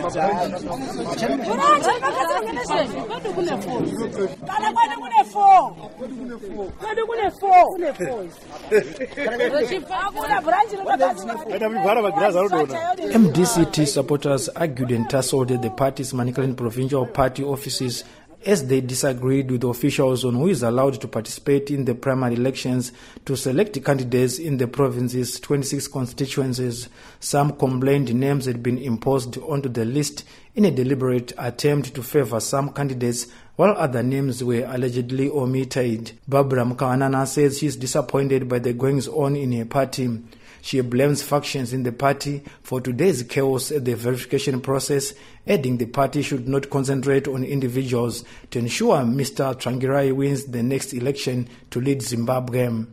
MDCT supporters argued and tussled at the party's Manicaland provincial party offices as they disagreed with officials on who is allowed to participate in the primary elections to select candidates in the province's 26 constituencies. Some complained names had been imposed onto the list in a deliberate attempt to favor some candidates, while other names were allegedly omitted. Barbara Mkawanana says she is disappointed by the goings-on in her party. She blames factions in the party for today's chaos at the verification process, adding the party should not concentrate on individuals to ensure Mr. Tsvangirai wins the next election to lead Zimbabwe. Like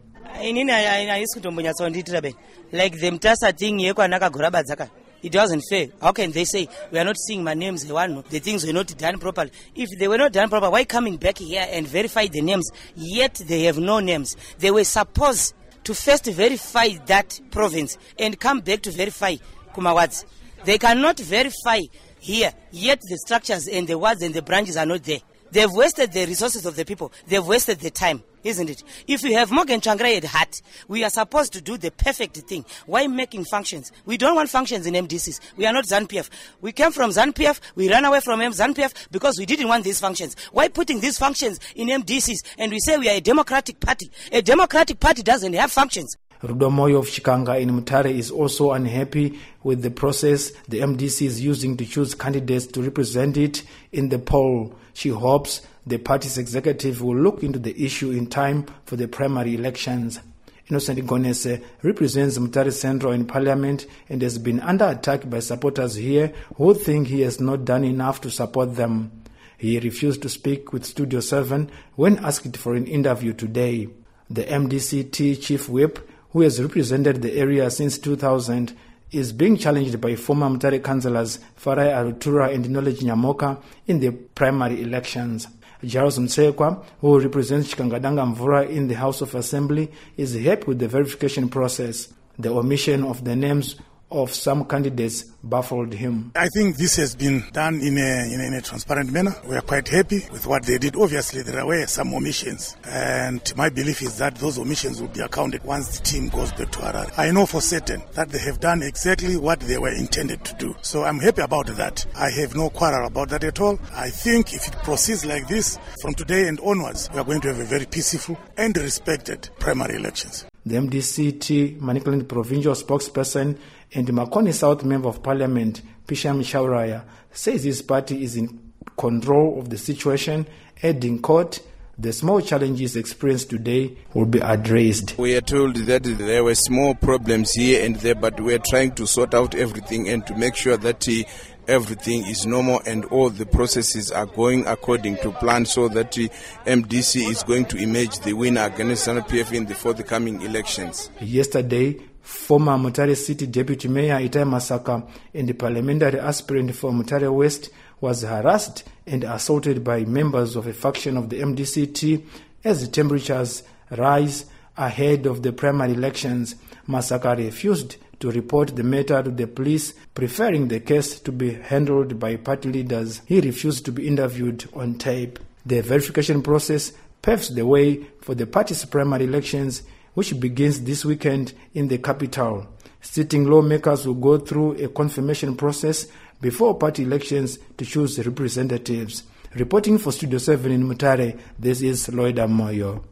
the Mtasa thing, it wasn't fair. How can they say we are not seeing my names? The things were not done properly. If they were not done properly, why coming back here and verify the names? Yet they have no names. They were supposed to first verify that province and come back to verify Kumawads. They cannot verify here, yet the structures and the wards and the branches are not there. They've wasted the resources of the people. They've wasted the time, isn't it? If we have Morgan Tsvangirai at heart, we are supposed to do the perfect thing. Why making functions? We don't want functions in MDCs. We are not ZANU-PF. We came from ZANU-PF. We ran away from ZANU-PF because we didn't want these functions. Why putting these functions in MDCs? And we say we are a democratic party. A democratic party doesn't have functions. Rudo Moyo of Chikanga in Mutare is also unhappy with the process the MDC is using to choose candidates to represent it in the poll. She hopes the party's executive will look into the issue in time for the primary elections. Innocent Gonese represents Mutare Central in Parliament and has been under attack by supporters here who think he has not done enough to support them. He refused to speak with Studio 7 when asked for an interview today. The MDCT chief whip, who has represented the area since 2000, is being challenged by former Mutare councillors Farai Arutura and Knowledge Nyamoka in the primary elections. Jaros Msekwa, who represents Chikangadanga Mvura in the House of Assembly, is happy with the verification process. The omission of the names of some candidates baffled him. I think this has been done in a transparent manner. We are quite happy with what they did. Obviously, there were some omissions, and my belief is that those omissions will be accounted once the team goes back to Harare. I know for certain that they have done exactly what they were intended to do. So I'm happy about that. I have no quarrel about that at all. I think if it proceeds like this, from today and onwards, we are going to have a very peaceful and respected primary elections. The MDCT Manicaland provincial spokesperson and Makoni South Member of Parliament, Pisham Shauraya, says his party is in control of the situation, adding, quote, the small challenges experienced today will be addressed. We are told that there were small problems here and there, but we are trying to sort out everything and to make sure that everything is normal and all the processes are going according to plan, so that MDC is going to emerge the winner against ZANU-PF in the forthcoming elections. Yesterday, former Mutare City Deputy Mayor Itai Masaka and the parliamentary aspirant for Mutare West was harassed and assaulted by members of a faction of the MDCT as the temperatures rise ahead of the primary elections. Masaka refused to report the matter to the police, preferring the case to be handled by party leaders. He refused to be interviewed on tape. The verification process paves the way for the party's primary elections, which begins this weekend in the capital. Sitting lawmakers will go through a confirmation process before party elections to choose representatives. Reporting for Studio 7 in Mutare, this is Lloyd Amoyo.